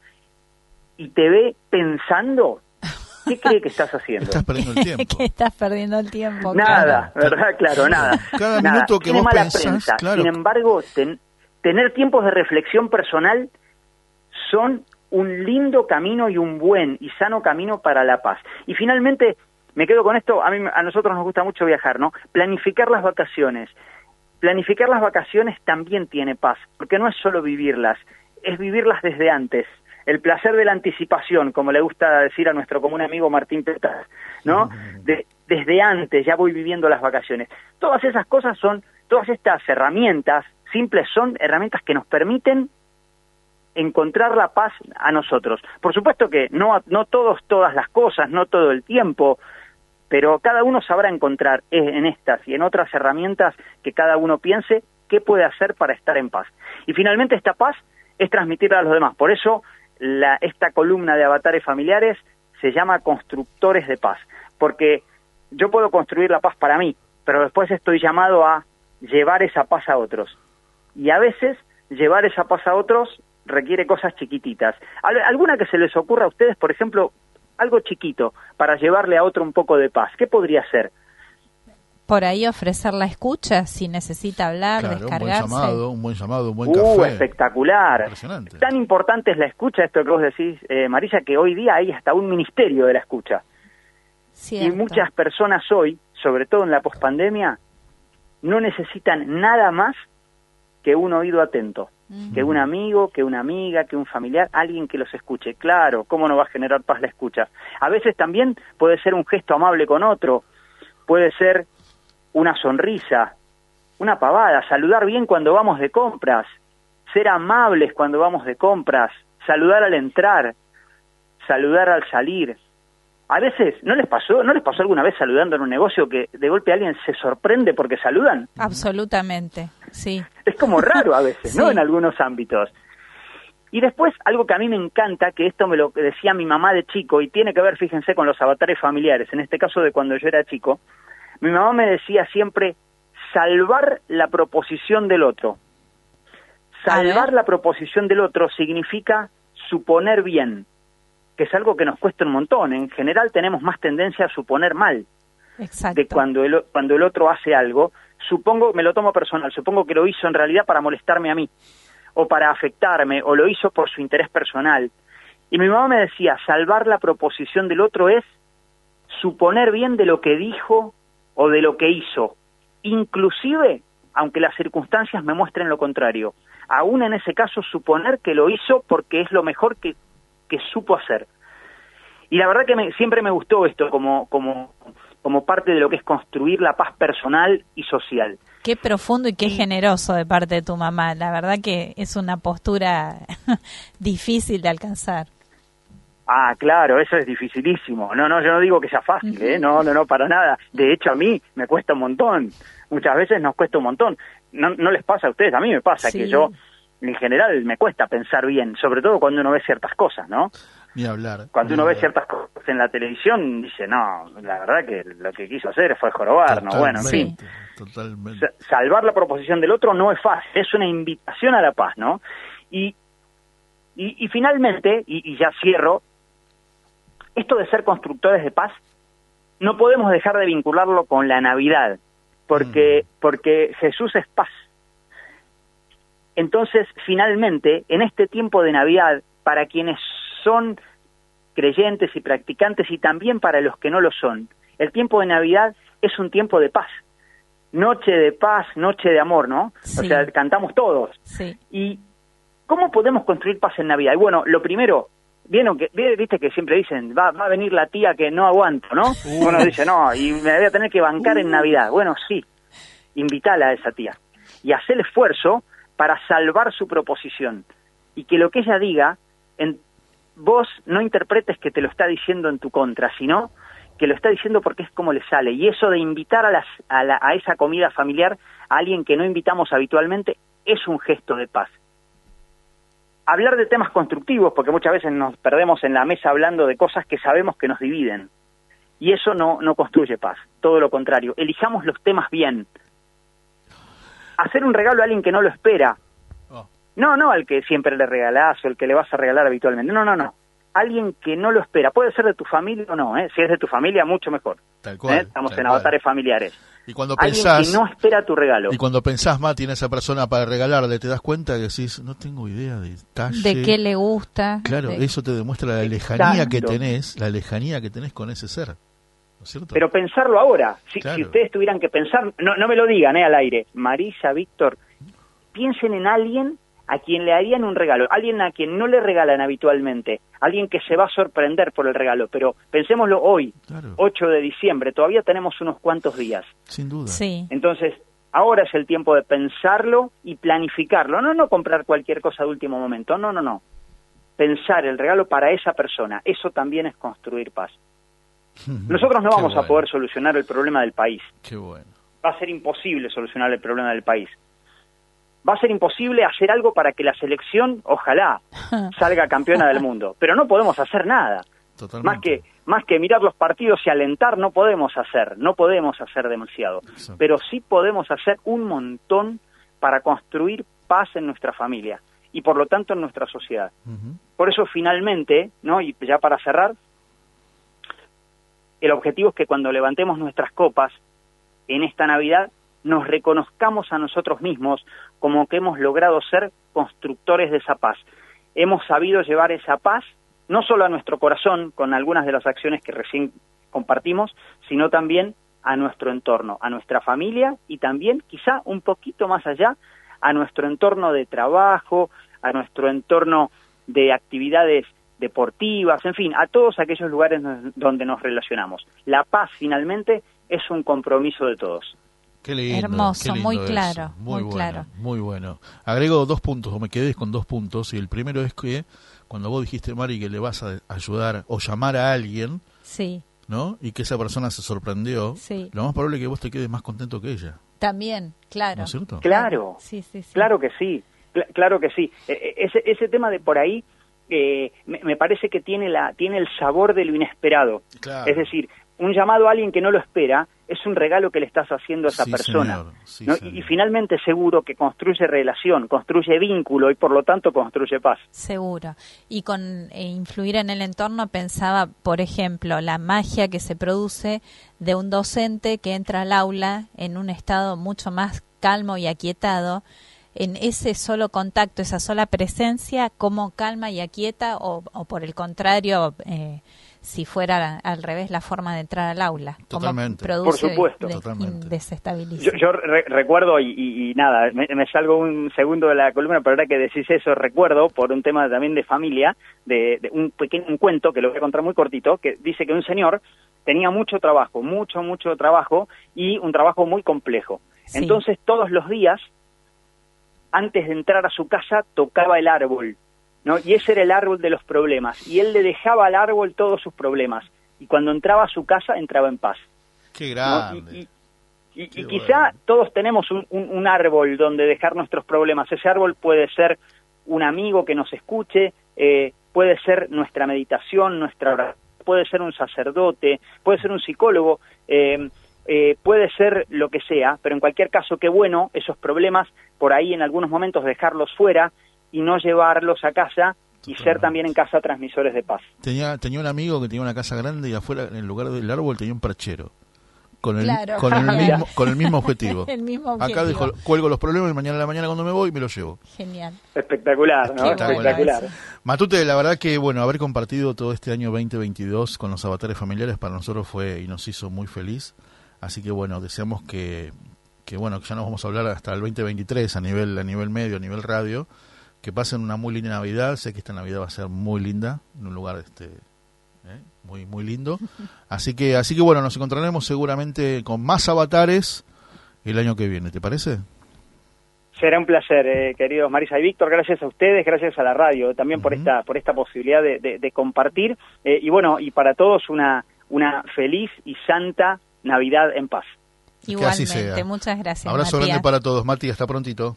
y te ve pensando, ¿qué cree que estás haciendo? Estás perdiendo el tiempo. Que estás perdiendo el tiempo. Nada, ¿verdad? Claro, nada. Cada nada. minuto que Tiene vos mala pensás, prensa. claro. Sin embargo, tener tiempos de reflexión personal son un lindo camino y un buen y sano camino para la paz. Y finalmente, me quedo con esto, a nosotros nos gusta mucho viajar, ¿no? Planificar las vacaciones. Planificar las vacaciones también tiene paz, porque no es solo vivirlas, es vivirlas desde antes. El placer de la anticipación, como le gusta decir a nuestro común amigo Martín Petaz, ¿no? Desde antes ya voy viviendo las vacaciones. Todas esas cosas todas estas herramientas simples son herramientas que nos permiten encontrar la paz a nosotros. Por supuesto que no todas las cosas, no todo el tiempo, pero cada uno sabrá encontrar en estas y en otras herramientas que cada uno piense qué puede hacer para estar en paz. Y finalmente esta paz es transmitirla a los demás. Por eso esta columna de avatares familiares se llama Constructores de Paz, porque yo puedo construir la paz para mí, pero después estoy llamado a llevar esa paz a otros. Y a veces llevar esa paz a otros requiere cosas chiquititas. ¿Alguna que se les ocurra a ustedes, por ejemplo, algo chiquito para llevarle a otro un poco de paz? ¿Qué podría ser? Por ahí ofrecer la escucha si necesita hablar, Claro, descargarse. un buen llamado, un buen café. Espectacular. Impresionante. Tan importante es la escucha, esto que vos decís, Marisa, que hoy día hay hasta un ministerio de la escucha. Cierto. Y muchas personas hoy, sobre todo en la pospandemia, no necesitan nada más que un oído atento, que un amigo, que una amiga, que un familiar, alguien que los escuche. Claro, ¿cómo no va a generar paz la escucha? A veces también puede ser un gesto amable con otro, puede ser una sonrisa, una pavada, saludar bien cuando vamos de compras, ser amables cuando vamos de compras, saludar al entrar, saludar al salir. A veces, ¿no les pasó alguna vez saludando en un negocio que de golpe alguien se sorprende porque saludan? Absolutamente, sí. Es como raro a veces, ¿no? Sí. En algunos ámbitos. Y después, algo que a mí me encanta, que esto me lo decía mi mamá de chico, y tiene que ver, fíjense, con los avatares familiares, en este caso de cuando yo era chico, mi mamá me decía siempre, salvar la proposición del otro. Salvar la proposición del otro significa suponer bien, que es algo que nos cuesta un montón. En general tenemos más tendencia a suponer mal. Exacto. De cuando el otro hace algo, me lo tomo personal, supongo que lo hizo en realidad para molestarme a mí, o para afectarme, o lo hizo por su interés personal. Y mi mamá me decía, salvar la proposición del otro es suponer bien de lo que dijo o de lo que hizo, inclusive aunque las circunstancias me muestren lo contrario. Aún en ese caso, suponer que lo hizo porque es lo mejor que supo hacer. Y la verdad que siempre me gustó esto como parte de lo que es construir la paz personal y social. Qué profundo y qué generoso de parte de tu mamá. La verdad que es una postura difícil de alcanzar. Ah, claro, eso es dificilísimo. No, yo no digo que sea fácil, No, para nada. De hecho, a mí me cuesta un montón. Muchas veces nos cuesta un montón. No les pasa a ustedes, a mí me pasa que yo, en general, me cuesta pensar bien, sobre todo cuando uno ve ciertas cosas, ¿no? Ni hablar. Cuando uno ve ciertas cosas en la televisión, dice, no, la verdad que lo que quiso hacer fue jorobar, ¿no? Bueno, en fin. Totalmente. Salvar la proposición del otro no es fácil, es una invitación a la paz, ¿no? Y finalmente, y ya cierro, esto de ser constructores de paz, no podemos dejar de vincularlo con la Navidad, porque Jesús es paz. Entonces, finalmente, en este tiempo de Navidad, para quienes son creyentes y practicantes y también para los que no lo son, el tiempo de Navidad es un tiempo de paz. Noche de paz, noche de amor, ¿no? Sí. O sea, cantamos todos. Sí. ¿Y cómo podemos construir paz en Navidad? Y bueno, lo primero, viste que siempre dicen, va a venir la tía que no aguanto, ¿no? Uno dice, no, y me voy a tener que bancar en Navidad. Bueno, sí, invítala a esa tía. Y haz el esfuerzo para salvar su proposición. Y que lo que ella diga, vos no interpretes que te lo está diciendo en tu contra, sino que lo está diciendo porque es como le sale. Y eso de invitar a esa comida familiar a alguien que no invitamos habitualmente es un gesto de paz. Hablar de temas constructivos, porque muchas veces nos perdemos en la mesa hablando de cosas que sabemos que nos dividen. Y eso no construye paz, todo lo contrario. Elijamos los temas bien. Hacer un regalo a alguien que no lo espera. No al que siempre le regalás o el que le vas a regalar habitualmente. No. Alguien que no lo espera. Puede ser de tu familia o no, ¿eh? Si es de tu familia, mucho mejor. Tal cual, Estamos en avatares familiares. Y cuando Alguien pensás, que no espera tu regalo. Y cuando pensás, Mati, en esa persona para regalarle, te das cuenta que decís, no tengo idea de detalle. De qué le gusta. Claro, eso te demuestra la lejanía que tenés, con ese ser, ¿no es cierto? Pero pensarlo ahora. Claro. Si ustedes tuvieran que pensar, no me lo digan al aire. Marisa, Víctor, piensen en alguien a quien le harían un regalo, alguien a quien no le regalan habitualmente, alguien que se va a sorprender por el regalo, pero pensémoslo hoy, Claro. 8 de diciembre, todavía tenemos unos cuantos días. Sin duda. Sí. Entonces, ahora es el tiempo de pensarlo y planificarlo, no comprar cualquier cosa de último momento, no. Pensar el regalo para esa persona, eso también es construir paz. Nosotros no Qué vamos a bueno. poder solucionar el problema del país, Qué bueno. va a ser imposible solucionar el problema del país. Va a ser imposible hacer algo para que la selección, ojalá, salga campeona del mundo. Pero no podemos hacer nada. Totalmente. Más que mirar los partidos y alentar, no podemos hacer demasiado. Exacto. Pero sí podemos hacer un montón para construir paz en nuestra familia y por lo tanto en nuestra sociedad. Ujú. Por eso finalmente, ¿no? Y ya para cerrar, el objetivo es que cuando levantemos nuestras copas en esta Navidad, nos reconozcamos a nosotros mismos como que hemos logrado ser constructores de esa paz. Hemos sabido llevar esa paz no solo a nuestro corazón con algunas de las acciones que recién compartimos, sino también a nuestro entorno, a nuestra familia y también, quizá un poquito más allá, a nuestro entorno de trabajo, a nuestro entorno de actividades deportivas, en fin, a todos aquellos lugares donde nos relacionamos. La paz, finalmente, es un compromiso de todos. Qué lindo, Hermoso, qué lindo muy eso. claro, muy bueno, claro. Muy bueno. Agrego 2 puntos, o me quedé con 2 puntos, y el primero es que cuando vos dijiste, Mari, que le vas a ayudar o llamar a alguien, Sí, ¿no? Y que esa persona se sorprendió, Sí. lo más probable es que vos te quedes más contento que ella, también, claro. ¿no es cierto? Claro, Sí. claro que sí, claro que sí. Ese tema de por ahí me parece que tiene el sabor de lo inesperado. Claro. Es decir, un llamado a alguien que no lo espera es un regalo que le estás haciendo a esa Sí, persona. señor. Sí, ¿no? señor. Y finalmente seguro que construye relación, construye vínculo y por lo tanto construye paz. Seguro. Y con influir en el entorno pensaba, por ejemplo, la magia que se produce de un docente que entra al aula en un estado mucho más calmo y aquietado, en ese solo contacto, esa sola presencia, cómo calma y aquieta o por el contrario, si fuera al revés la forma de entrar al aula. Totalmente. Cómo produce, Por supuesto. Totalmente. desestabiliza. Yo recuerdo, y nada, me salgo un segundo de la columna, pero ahora que decís eso, recuerdo, por un tema también de familia, de un cuento, que lo voy a contar muy cortito, que dice que un señor tenía mucho trabajo, mucho trabajo, y un trabajo muy complejo. Sí. Entonces, todos los días, antes de entrar a su casa, tocaba el árbol, ¿no? Y ese era el árbol de los problemas, y él le dejaba al árbol todos sus problemas, y cuando entraba a su casa, entraba en paz. Qué ¿no? grande. Y Qué quizá bueno. todos tenemos un árbol donde dejar nuestros problemas. Ese árbol puede ser un amigo que nos escuche, puede ser nuestra meditación, nuestra oración, puede ser un sacerdote, puede ser un psicólogo. puede ser lo que sea, pero en cualquier caso, qué bueno esos problemas, por ahí en algunos momentos dejarlos fuera y no llevarlos a casa y ser también en casa transmisores de paz. Tenía un amigo que tenía una casa grande y afuera, en lugar del árbol, tenía un perchero. Con el mismo objetivo. El mismo objetivo. Acá dejo, cuelgo los problemas y mañana a la mañana cuando me voy me los llevo. Genial. Espectacular, ¿no? Espectacular. Matute, la verdad que bueno, haber compartido todo este año 2022 con los avatares familiares para nosotros fue y nos hizo muy feliz. Así que bueno, deseamos que bueno, que ya nos vamos a hablar hasta el 2023 a nivel medio, a nivel radio. Que pasen una muy linda Navidad. Sé que esta Navidad va a ser muy linda, en un lugar muy muy lindo. Así que bueno, nos encontraremos seguramente con más avatares el año que viene, ¿te parece? Será un placer, queridos Marisa y Víctor, gracias a ustedes, gracias a la radio, también por esta posibilidad de compartir, y bueno, y para todos una feliz y santa Navidad en paz. Igualmente, muchas gracias. Abrazo Matías. grande para todos, Mati, hasta prontito.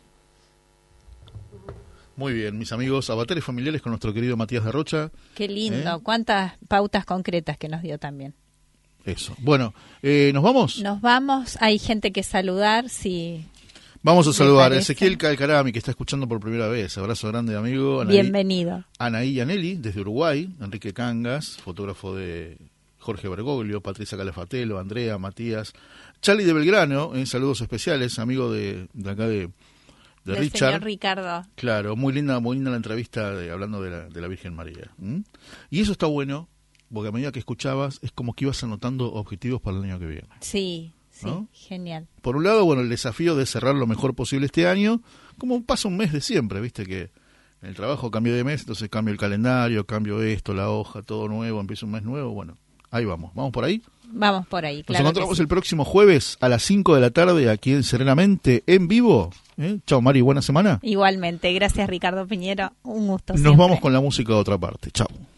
Muy bien, mis amigos, avatares familiares con nuestro querido Matías de Rocha. Qué lindo, cuántas pautas concretas que nos dio también. Eso. Bueno, ¿nos vamos? Nos vamos, hay gente que saludar, sí. Vamos a saludar a Ezequiel Calcarami, que está escuchando por primera vez. Abrazo grande, amigo. Anaí, bienvenido. Anaí Anelli, desde Uruguay. Enrique Cangas, fotógrafo de Jorge Bergoglio. Patricia Calafatelo, Andrea, Matías. Charlie de Belgrano, saludos especiales, amigo de acá de Richard. Señor Ricardo. Claro, muy linda la entrevista hablando de la Virgen María. Y eso está bueno, porque a medida que escuchabas, es como que ibas anotando objetivos para el año que viene. Sí, ¿no? Genial. Por un lado, bueno, el desafío de cerrar lo mejor posible este año, como pasa un mes de siempre, viste que en el trabajo cambio de mes, entonces cambio el calendario, cambio esto, la hoja, todo nuevo, empieza un mes nuevo, bueno, ahí vamos por ahí. Vamos por ahí, claro. Nos encontramos el próximo jueves a las 5 de la tarde aquí en Serenamente, en vivo. Chao, Mari, buena semana. Igualmente, gracias Ricardo Piñero, un gusto. Nos siempre. vamos con la música de otra parte. Chao.